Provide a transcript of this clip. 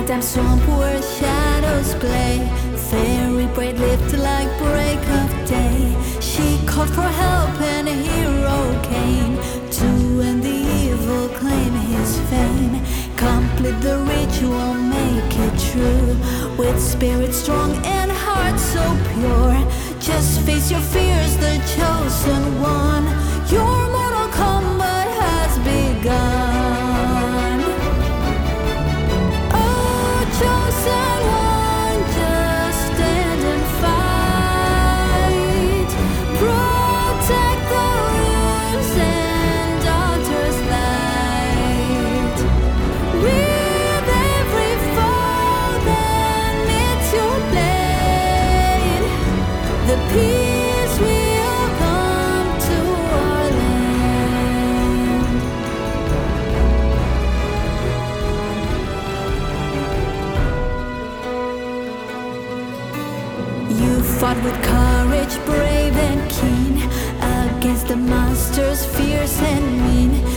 Nighttime swamp where shadows play, fairy bright lift like break of day. She called for help and a hero came to end the evil, claim his fame. Complete the ritual, make it true, with spirit strong and heart so pure. Just face your fears, the chosen one. Your mortal combat has begun. Oh, chosen one, just stand and fight. Protect the ruins and altar's light. With every foe that meets your blade, the peace will come to our land. You fought with courage, brave and keen, against the monsters fierce and mean.